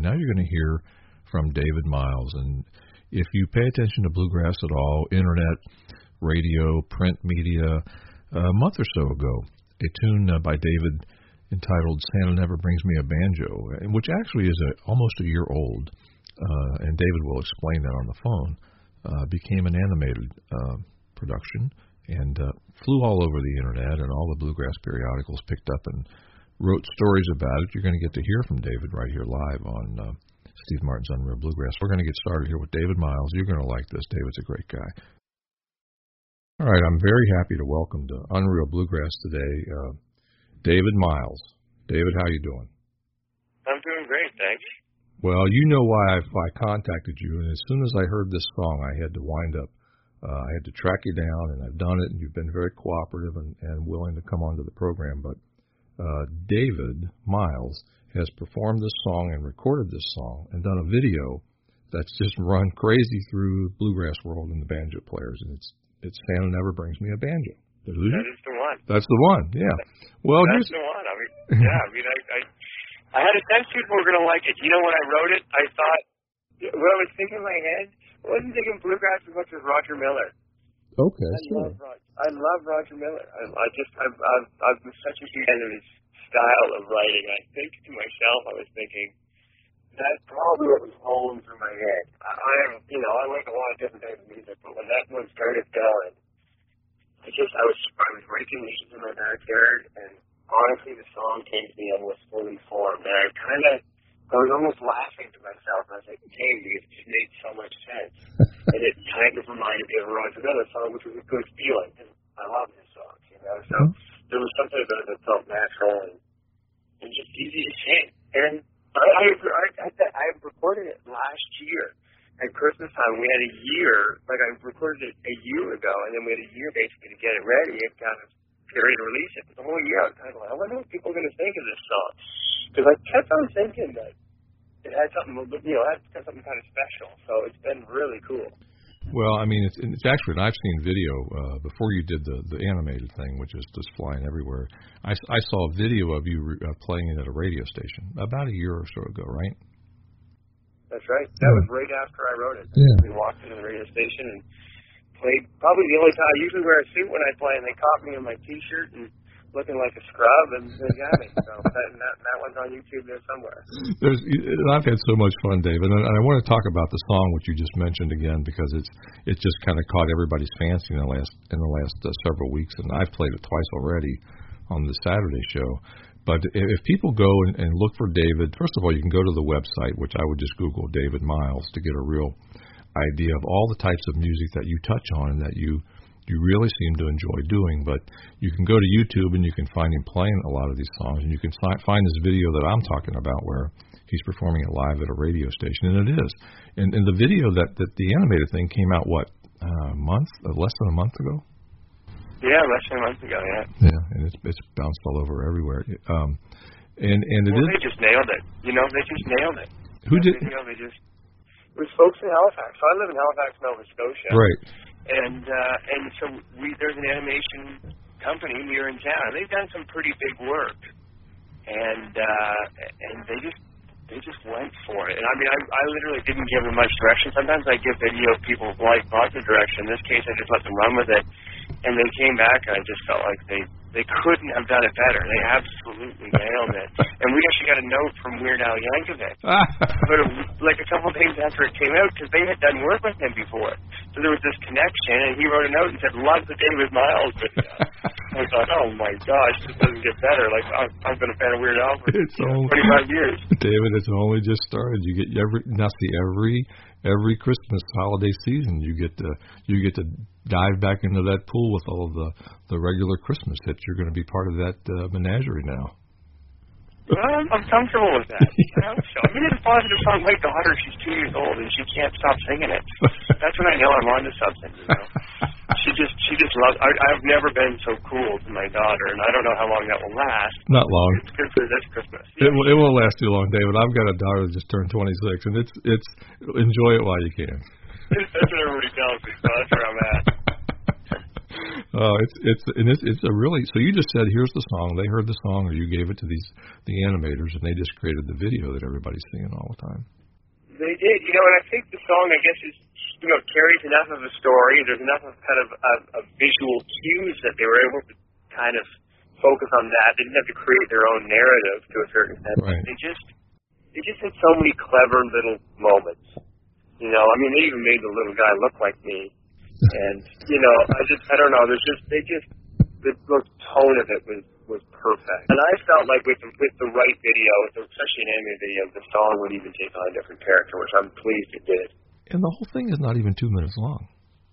now you're going to hear from David Miles. And if you pay attention to bluegrass at all, internet, radio, print media, a month or so ago, a tune by David entitled Santa Never Brings Me a Banjo, which actually is almost a year old, and David will explain that on the phone, became an animated production and flew all over the internet, and all the bluegrass periodicals picked up and wrote stories about it. You're going to get to hear from David right here live on Steve Martin's Unreal Bluegrass. We're going to get started here with David Miles. You're going to like this. David's a great guy. All right, I'm very happy to welcome to Unreal Bluegrass today David Miles. David, how you doing? I'm doing great, thanks. Well, you know why I contacted you, and as soon as I heard this song, I had to wind up. I had to track you down, and I've done it, and you've been very cooperative and willing to come onto the program. But David Miles has performed this song and recorded this song and done a video that's just run crazy through the bluegrass world and the banjo players, and it's Santa Never Brings Me a Banjo. That is the one. That's the one, yeah. Well, that's the one. I had a sense people were going to like it. You know, when I wrote it, I thought, what I was thinking in my head, I wasn't thinking bluegrass as much as Roger Miller. Okay, I love Roger Miller. I've been such a fan of his style of writing. I think to myself, I was thinking, that's probably what was rolling through my head. I like a lot of different types of music, but when that one started going, I was writing these in my backyard, and honestly, the song came to me and was fully formed. And I was almost laughing to myself. I was like, dang, it just made so much sense. And it kind of reminded me of a Roger Miller song, which was a good feeling. And I love his songs, you know. So there was something about it that felt natural and just easy to sing. And I recorded it last year. At Christmas time, we had a year, like I recorded it a year ago, and then we had a year basically to get it ready and kind of get ready to release it. But the whole year I was kind of like, I wonder what people are going to think of this song. Because I kept on thinking that it had something, it had something kind of special. So it's been really cool. Well, I mean, it's actually, I've seen video before you did the animated thing, which is just flying everywhere. I saw a video of you playing it at a radio station about a year or so ago, right? That's right. That was right after I wrote it. Yeah. We walked into the radio station and played. Probably the only time I usually wear a suit when I play, and they caught me in my T-shirt and looking like a scrub, and they got me. So that one's on YouTube there somewhere. I've had so much fun, David, and I want to talk about the song which you just mentioned again because it just kind of caught everybody's fancy in the last several weeks, and I've played it twice already on the Saturday show. But if people go and look for David, first of all, you can go to the website, which I would just Google David Miles to get a real idea of all the types of music that you touch on and that you really seem to enjoy doing. But you can go to YouTube and you can find him playing a lot of these songs, and you can find this video that I'm talking about where he's performing it live at a radio station, and it is. And the video that the animated thing came out, less than a month ago? Yeah, less than a month ago, yeah. Yeah, and it's bounced all over everywhere. They just nailed it. They just nailed it. Who did? It was folks in Halifax. So I live in Halifax, Nova Scotia. Right. And so there's an animation company here in town. They've done some pretty big work, and they just went for it. And I mean, I literally didn't give them much direction. Sometimes I give video people lots of direction. In this case, I just let them run with it. And they came back, and I just felt like they couldn't have done it better. They absolutely nailed it. And we actually got a note from Weird Al Yankovic, but like a couple of days after it came out, because they had done work with him before. So there was this connection, and he wrote a note and said, "Love the David Miles video." I thought, oh my gosh, this doesn't get better. Like I've been a fan of Weird Al for 25 years. David, it's only just started. You get every Christmas holiday season, you get to dive back into that pool with all of the regular Christmas hits. You're going to be part of that menagerie now. Well, I'm comfortable with that. So, I mean, it's a positive song. My daughter, she's 2 years old, and she can't stop singing it. That's when I know I'm onto something. She just loves. I've never been so cool to my daughter, and I don't know how long that will last. Not long. It's good for this Christmas. It won't last too long, David. I've got a daughter that just turned 26, and it's enjoy it while you can. That's what everybody tells me. So that's where I'm at. It's a really. So you just said, here's the song. They heard the song, or you gave it to the animators, and they just created the video that everybody's singing all the time. They did, and I think the song, I guess, is carries enough of a story. There's enough of kind of visual cues that they were able to kind of focus on that. They didn't have to create their own narrative to a certain extent. Right. They just had so many clever little moments. They even made the little guy look like me. And, I don't know, the tone of it was perfect. And I felt like with the right video, especially an animated video, the song would even take on a different character, which I'm pleased it did. And the whole thing is not even 2 minutes long.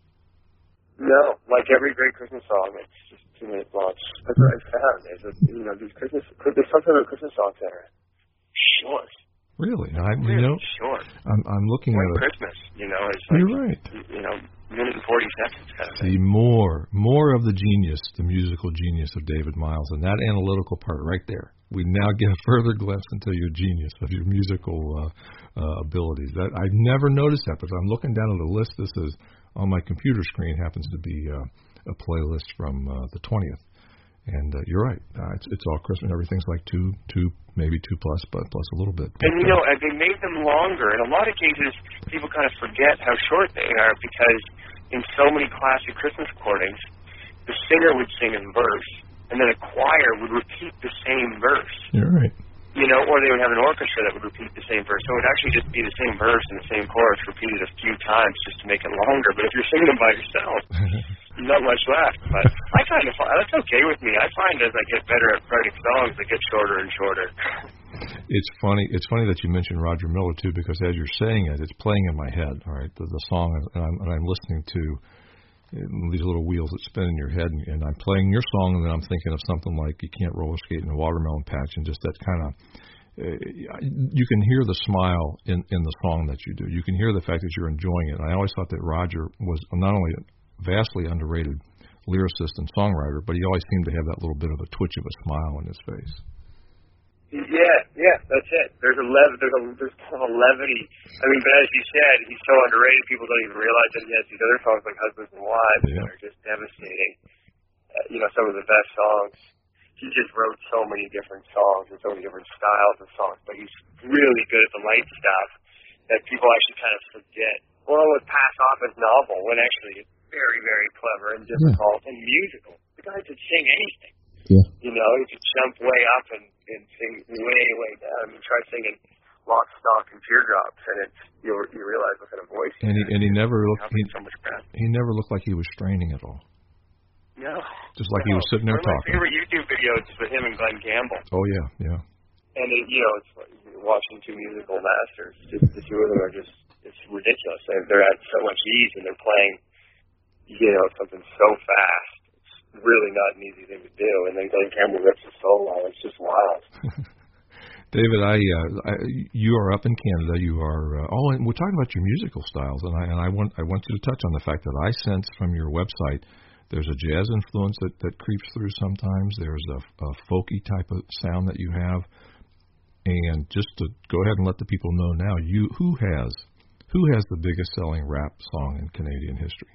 No, like every great Christmas song, it's just 2 minutes long. That's what I found. There's something about Christmas songs that are short. Really? Really short. I'm looking at Christmas, it's like, you're right. Minute and 40 seconds kind of thing. See, more of the genius, the musical genius of David Miles, and that analytical part right there. We now get a further glimpse into your genius of your musical abilities. That I never noticed that, but I'm looking down at the list. This is on my computer screen. Happens to be a playlist from the 20th. And you're right. It's all Christmas. Everything's like two, maybe 2 plus, but plus a little bit. And they made them longer. In a lot of cases, people kind of forget how short they are because in so many classic Christmas recordings, the singer would sing in verse, and then a choir would repeat the same verse. You're right. Or they would have an orchestra that would repeat the same verse. So it would actually just be the same verse and the same chorus repeated a few times just to make it longer. But if you're singing them by yourself, not much left. But I kind of find that's okay with me. I find as I get better at writing songs, they get shorter and shorter. It's funny. It's funny that you mentioned Roger Miller too, because as you're saying it, it's playing in my head. All right, the song, and I'm listening to these little wheels that spin in your head, and I'm playing your song, and then I'm thinking of something like "You Can't Roller Skate in a Watermelon Patch," and just that kind of. You can hear the smile in the song that you do. You can hear the fact that you're enjoying it. And I always thought that Roger was not only a vastly underrated lyricist and songwriter, but he always seemed to have that little bit of a twitch of a smile on his face. Yeah, that's it. There's kind of a levity. But as you said, he's so underrated. People don't even realize that he has these other songs like "Husbands and Wives" that are just devastating. Some of the best songs. He just wrote so many different songs and so many different styles of songs, but he's really good at the light stuff that people actually kind of forget or would pass off as novel when actually it's very, very clever and difficult and musical. The guy could sing anything. Yeah. He could jump way up and sing way, way down. Try singing Lock, Stock, and Teardrops, and you realize what kind of voice he had. And he never looked he never looked like he was straining at all. No. Just like he was sitting there talking. My favorite YouTube videos is with him and Glenn Campbell. Oh, yeah. And, it's like watching two musical masters. Just the two of them are it's ridiculous. They're at so much ease, and they're playing, something so fast. It's really not an easy thing to do. And then Glenn Campbell rips a solo. It's just wild. David, you are up in Canada. You are, and we're talking about your musical styles, and I want you to touch on the fact that I sense from your website there's a jazz influence that creeps through sometimes. There's a folky type of sound that you have. And just to go ahead and let the people know now, who has the biggest selling rap song in Canadian history?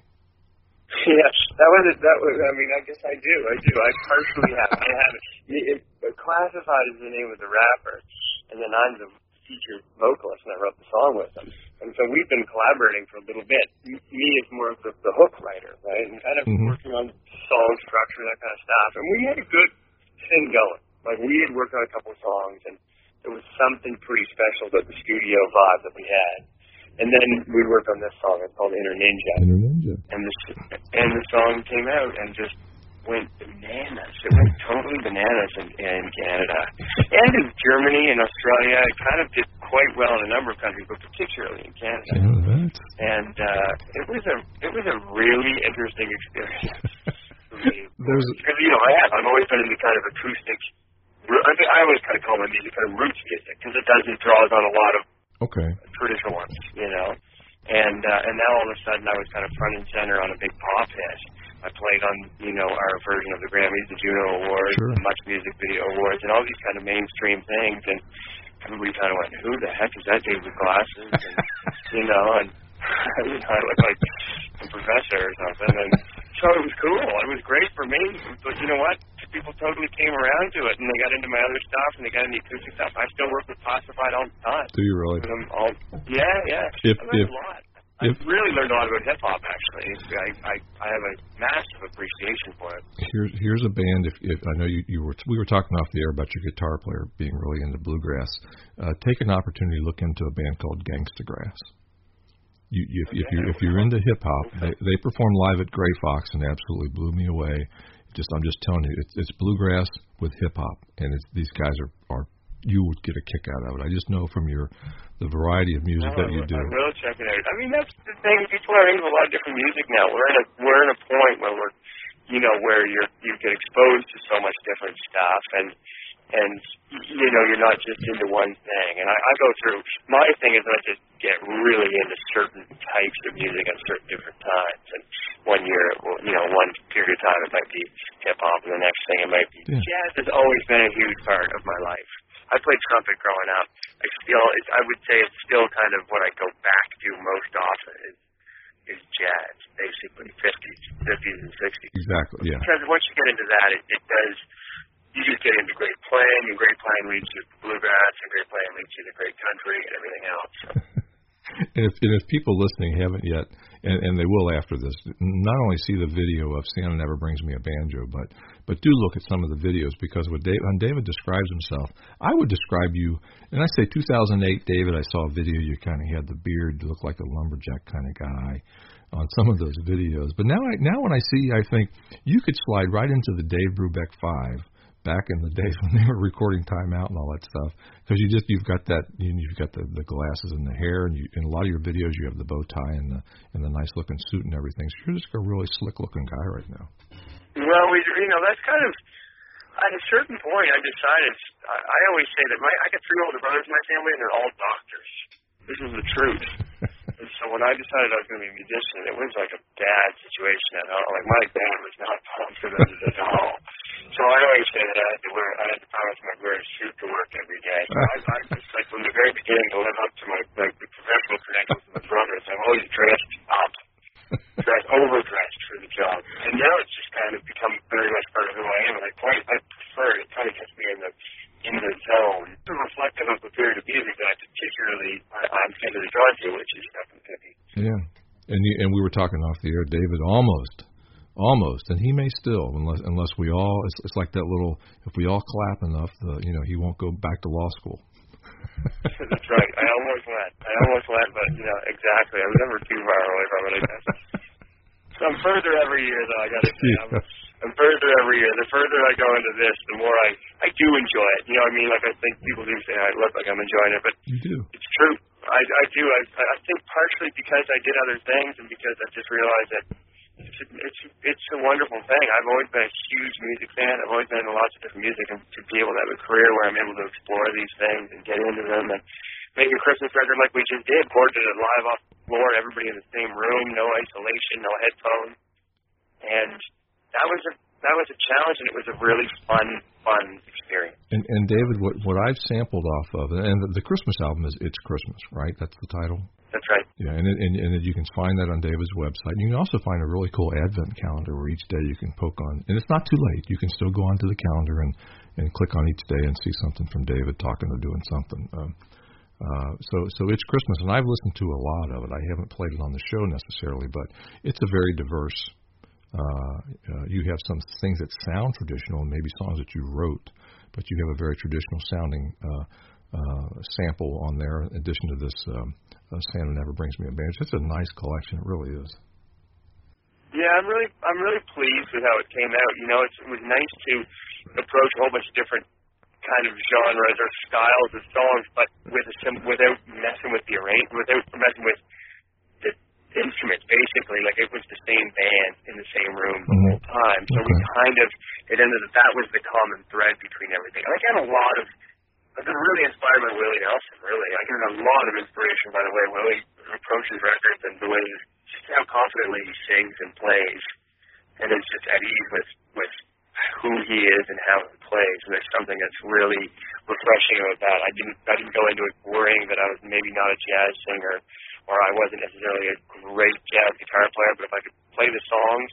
Yes, that was. I guess I do. I personally have. I have it classified as the name of the rapper, and then I'm the featured vocalist, and I wrote the song with him. And so we've been collaborating for a little bit. Me is more of the hook writer, right, and kind of working on song structure, that kind of stuff. And we had a good thing going. Like, we had worked on a couple of songs, and there was something pretty special about the studio vibe that we had. And then we worked on this song. It's called Inner Ninja. Inner Ninja. And the song came out and just went bananas. It went totally bananas in Canada. And in Germany and Australia. It kind of did quite well in a number of countries, but particularly in Canada. And it was a really interesting experience for me. Because, I've always been in the kind of acoustic, I always kind of call my music kind of roots music, because it draws on a lot of traditional ones, And now all of a sudden I was kind of front and center on a big pop hit. I played on, our version of the Grammys, the Juno Awards, the Much Music Video Awards, and all these kind of mainstream things. And everybody kind of went, who the heck is that dude with glasses? And, and I look like a professor or something. And So it was cool. It was great for me. But you know what? People totally came around to it, and they got into my other stuff, and they got into acoustic stuff. I still work with Pacified all the time. Do you really? Yeah. I learned a lot. I really learned a lot about hip-hop, actually. I have a massive appreciation for it. Here's a band, if I know we were talking off the air about your guitar player being really into bluegrass. Take an opportunity to look into a band called Gangsta Grass. If you're into hip-hop, they performed live at Gray Fox and absolutely blew me away. I'm just telling you, it's bluegrass with hip-hop, and these guys are you would get a kick out of it. I just know from the variety of music that you do. I will check it out. I mean, that's the thing. People are into a lot of different music now. We're in a point where where you get exposed to so much different stuff, and you're not just into one thing. And I go through, my thing is I just get really into certain types of music at certain different times. And one period of time it might be hip hop, and the next thing it might be jazz. Has always been a huge part of my life. I played trumpet growing up. I would say it's still kind of what I go back to most often is jazz, basically, 50s and 60s. Exactly, yeah. Because once you get into that, it does, you just get into great playing, and great playing leads you to bluegrass, and great playing leads you to great country, and everything else. And if people listening haven't yet, and they will after this, not only see the video of Santa Never Brings Me a Banjo, but do look at some of the videos, because when David describes himself, I would describe you, and I say 2008, David, I saw a video, you kind of had the beard, you look like a lumberjack kind of guy on some of those videos. But now when I see you, I think you could slide right into the Dave Brubeck 5, back in the days when they were recording Time Out and all that stuff, because you've got that, you've got the glasses and the hair, and in a lot of your videos you have the bow tie and the nice looking suit and everything. So you're just a really slick looking guy right now. Well, that's kind of, at a certain point I decided, I always say that I got 3 older brothers in my family, and they're all doctors. This is the truth. And so when I decided I was going to be a musician, it was like a bad situation at home. Like, my dad was not confident at all. So I always say that I had to promise my wear a suit to work every day. So I just, like, from the very beginning, to live up to my professional credentials with my brothers, I'm always dressed up, overdressed for the job. And now it's just kind of become very much part of who I am, and I prefer it. It kind of gets me in the zone. It's reflective of the period of music that I'm particularly drawn to, which is definitely. Yeah, and we were talking off the air, David, almost, and he may still, unless we all, it's like that little, if we all clap enough, he won't go back to law school. That's right. I almost went, but exactly. I was never too far away from it, I guess. So I'm further every year, though. I got to say, I'm further every year. The further I go into this, the more I do enjoy it. You know what I mean? Like, I think people do say I look like I'm enjoying it, but you do. It's true. I do. I think partially because I did other things, and because I just realized that it's a wonderful thing. I've always been a huge music fan. I've always been into lots of different music, and to be able to have a career where I'm able to explore these things and get into them and make a Christmas record like we just did, recorded it live off the floor, everybody in the same room, no isolation, no headphones, and that was a challenge, and it was a really fun experience. And David, what I've sampled off of, and the Christmas album is It's Christmas, right? That's the title. That's right. Yeah, and you can find that on David's website. You can also find a really cool Advent calendar where each day you can poke on, and it's not too late. You can still go onto the calendar and click on each day and see something from David talking or doing something. So It's Christmas, and I've listened to a lot of it. I haven't played it on the show necessarily, but it's a very diverse. You have some things that sound traditional, and maybe songs that you wrote, but you have a very traditional sounding sample on there. In addition to this, Santa Never Brings Me a Banjo. It's a nice collection. It really is. Yeah, I'm really pleased with how it came out. It was nice to approach a whole bunch of different kind of genres or styles of songs, but without messing with the arrangement, without messing with the instruments. Basically, like, it was the same band in the same room the whole time. So we kind of, it ended up, that was the common thread between everything. I got I've been really inspired by Willie Nelson, really. I get a lot of inspiration by the way Willie approaches records and the way, just how confidently he sings and plays. And it's just at ease with who he is and how he plays. And there's something that's really refreshing about that. I didn't go into it worrying that I was maybe not a jazz singer, or I wasn't necessarily a great jazz guitar player, but if I could play the songs and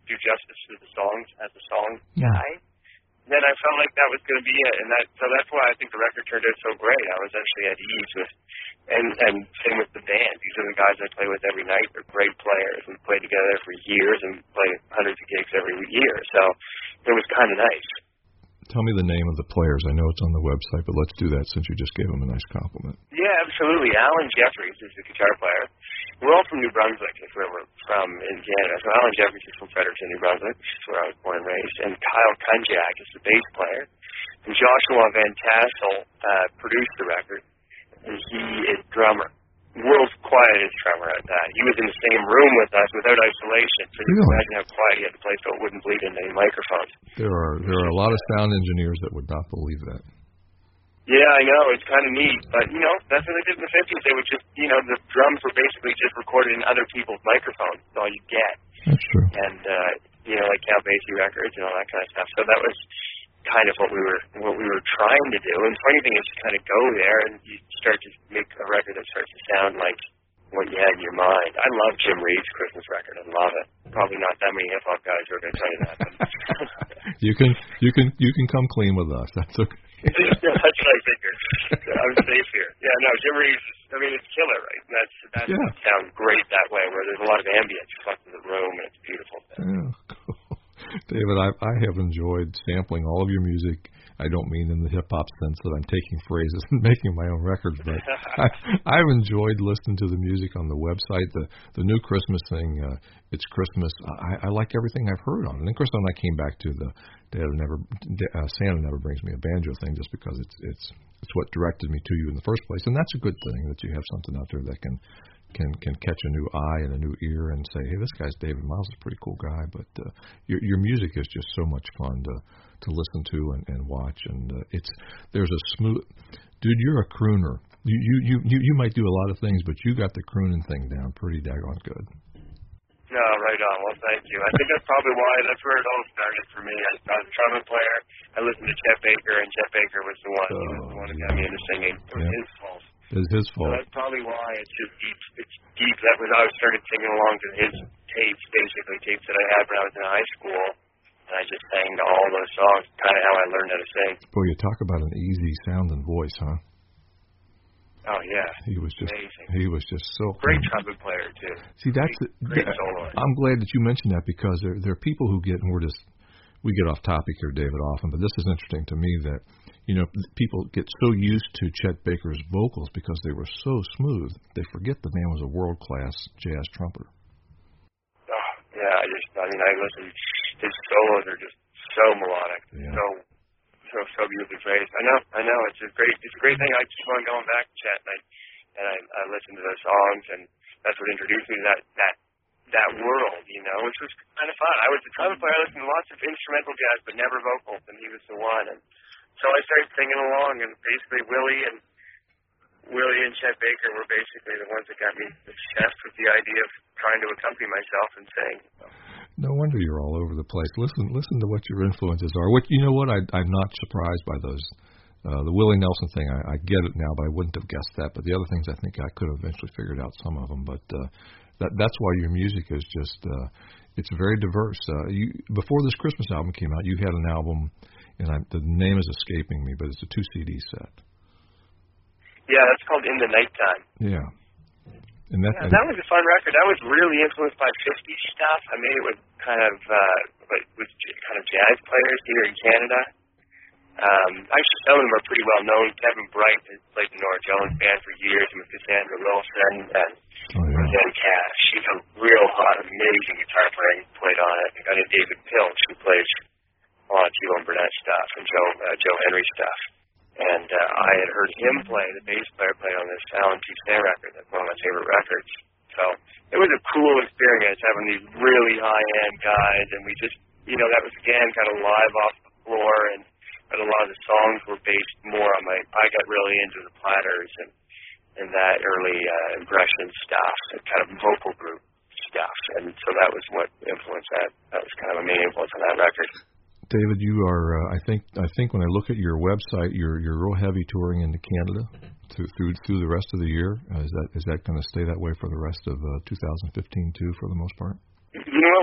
do justice to the songs as a song guy. Then I felt like that was going to be it, and so that's why I think the record turned out so great. I was actually at ease with, and same with the band. These are the guys I play with every night. They're great players. We played together for years and play hundreds of gigs every year, so it was kind of nice. Tell me the name of the players. I know it's on the website, but let's do that since you just gave them a nice compliment. Yeah, absolutely. Alan Jeffries is the guitar player. We're all from New Brunswick, is where we're from in Canada. So Alan Jeffries is from Fredericton, New Brunswick, which is where I was born and raised. And Kyle Kunjak is the bass player. And Joshua Van Tassel produced the record, and he is drummer. World's quietest drummer at that. He was in the same room with us without isolation. So you can imagine how quiet he had to play so it wouldn't bleed into any microphones. There are a lot of sound engineers that would not believe that. Yeah, I know. It's kind of neat. But, that's what they did in the 50s. They would just, the drums were basically just recorded in other people's microphones. That's all you get. That's true. And, like Count Basie records and all that kind of stuff. So that was kind of what we were trying to do. And the funny thing is you kind of go there and you start to make a record that starts to sound like what you had in your mind. I love Jim Reed's Christmas record. I love it. Probably not that many hip hop guys who are going to tell you that. You can come clean with us. That's okay. Yeah, that's what I figured. I'm safe here. Yeah, no, Jim Reed's, it's killer, right? That sounds great that way, where there's a lot of ambience reflected in the room, and it's beautiful. Yeah, cool. David, I have enjoyed sampling all of your music. I don't mean in the hip-hop sense that I'm taking phrases and making my own records, but I've enjoyed listening to the music on the website. The new Christmas thing, It's Christmas. I like everything I've heard on it. And of course, when I came back to the Santa Never Brings Me a Banjo thing, just because it's what directed me to you in the first place. And that's a good thing, that you have something out there that can catch a new eye and a new ear and say, hey, this guy's David Miles, is a pretty cool guy. But your music is just so much fun to listen to and watch, and there's a smooth dude. You're a crooner. You might do a lot of things, but you got the crooning thing down pretty daggone good. No, right on. Well, thank you. I think that's probably that's where it all started for me. I was a trumpet player. I listened to Chet Baker, and Chet Baker was the one. He was the one who got me into singing. It was his fault. It was his fault. So that's probably why it's just deep. It's deep. That was I started singing along to his tapes, basically tapes that I had when I was in high school. And I just sang all those songs, kind of how I learned how to sing. Boy, you talk about an easy sounding voice, huh? Oh, yeah. He was just amazing. He was just so great trumpet player, too. See, great soloist. I'm glad that you mentioned that, because there are people who get, and we get off topic here, David, often, but this is interesting to me that, people get so used to Chet Baker's vocals because they were so smooth, they forget the man was a world-class jazz trumpeter. Oh, yeah, I listen. His solos are just so melodic, so beautifully phrased. I know. It's a great thing. I keep on going back to Chet, and I listen to those songs, and that's what introduced me to that world, which was kind of fun. I was a trumpet player. I listened to lots of instrumental jazz, but never vocals, and he was the one. And so I started singing along, and basically Willie and Chet Baker were basically the ones that got me obsessed with the idea of trying to accompany myself and sing. No wonder you're all over the place. Listen to what your influences are. I'm not surprised by those. The Willie Nelson thing, I get it now, but I wouldn't have guessed that. But the other things, I think I could have eventually figured out some of them. But that's why your music is just it's very diverse. Before this Christmas album came out, you had an album, and the name is escaping me, but it's a 2 CD set. Yeah, that's called In the Nighttime. Yeah. And that was a fun record. That was really influenced by 50s stuff. I made it with kind of jazz players here in Canada. Actually, some of them are pretty well known. Kevin Bright has played in Nora Jones' band for years, and with Cassandra Wilson and Roseanne Cash. She's a real hot, amazing guitar player. He played on it. A guy named David Pilch, who plays a lot of T-Bone Burnett stuff and Joe Henry stuff. And I had heard him play, the bass player play on this Alan Toussaint record. That's one of my favorite records. So it was a cool experience having these really high-end guys, and we just, that was again kind of live off the floor, but a lot of the songs were based more on I got really into the Platters and that early impression stuff, and kind of vocal group stuff. And so that was what influenced that. That was kind of a main influence on that record. David, you are. I think when I look at your website, you're real heavy touring into Canada through the rest of the year. Is that going to stay that way for the rest of 2015 too, for the most part? You know what? We're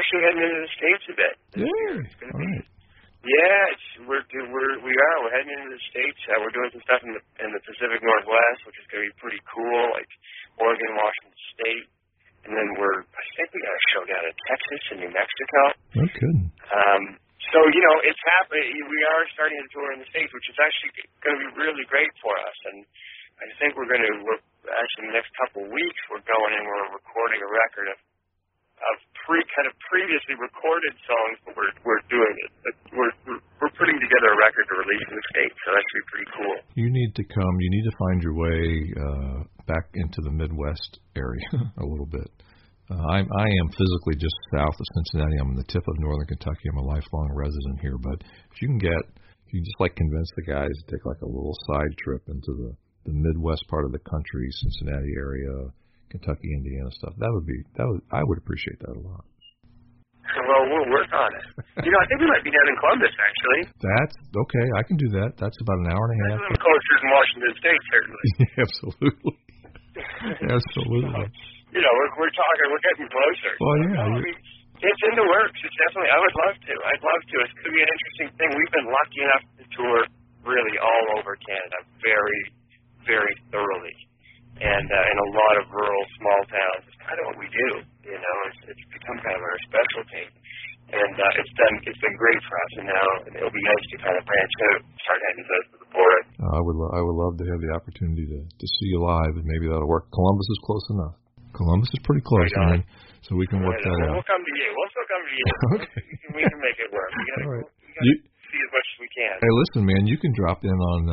actually heading into the States a bit. It's going to be. Right. Yeah, we're heading into the States. We're doing some stuff in the Pacific Northwest, which is going to be pretty cool, like Oregon, Washington State, and then I think we got a show down in Texas and New Mexico. No kidding. So it's happening. We are starting to tour in the States, which is actually going to be really great for us. And I think we're actually in the next couple of weeks we're going and we're recording a record of previously recorded songs, but we're doing it. We're putting together a record to release in the States, so that should be pretty cool. You need to come. You need to find your way back into the Midwest area a little bit. I am physically just south of Cincinnati. I'm on the tip of northern Kentucky. I'm a lifelong resident here, but if you can just like convince the guys to take like a little side trip into the Midwest part of the country, Cincinnati area, Kentucky, Indiana stuff. I would appreciate that a lot. Well, we'll work on it. I think we might be down in Columbus, actually. That's okay. I can do that. That's about an hour and a half. That's a little closer than Washington State, certainly. Absolutely. Absolutely. So, we're getting closer. Well, yeah. It's in the works. It's definitely. I would love to. I'd love to. It's going to be an interesting thing. We've been lucky enough to tour really all over Canada, very, very thoroughly. And in a lot of rural, small towns, it's kind of what we do. It's become kind of our specialty, and it's been great for us. And now it'll be nice to kind of branch out, start heading to the border. I would love to have the opportunity to see you live, and maybe that'll work. Columbus is close enough. Columbus is pretty close, man. So we can work that out. We'll come to you. We'll still come to you. Okay. We can make it work. We gotta see as much as we can. Hey, listen, man. You can drop in on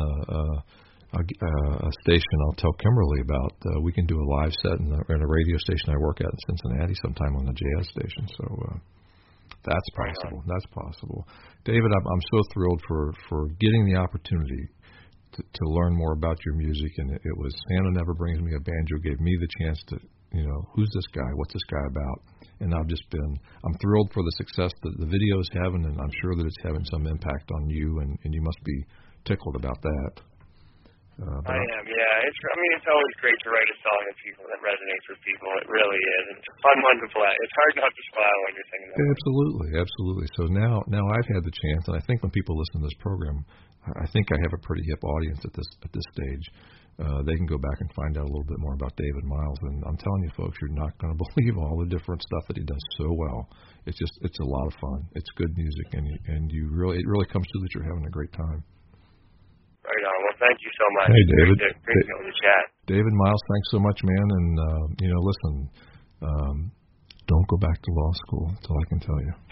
a station I'll tell Kimberly about. We can do a live set in a radio station I work at in Cincinnati sometime on the jazz station. So that's possible. That's possible. David, I'm so thrilled for getting the opportunity to learn more about your music. And it was Santa Never Brings Me a Banjo gave me the chance to, who's this guy? What's this guy about? And I'm thrilled for the success that the video is having, and I'm sure that it's having some impact on you, and you must be tickled about that. I am, yeah. It's always great to write a song that resonates with people. It really is. It's a fun one to play. It's hard not to smile when you're singing that. Absolutely. So now I've had the chance, and I think when people listen to this program, I think I have a pretty hip audience at this stage. They can go back and find out a little bit more about David Miles, and I'm telling you, folks, you're not going to believe all the different stuff that he does so well. It's a lot of fun. It's good music, and it really comes through that you're having a great time. Right on. Well, thank you so much. Hey, David. Great to the chat. David Miles, thanks so much, man. And listen, don't go back to law school. That's all I can tell you.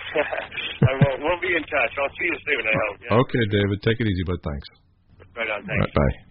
We'll be in touch. I'll see you soon, I hope. Yeah. Okay, David. Take it easy, bud. Thanks. Right on. Thanks. All right, bye.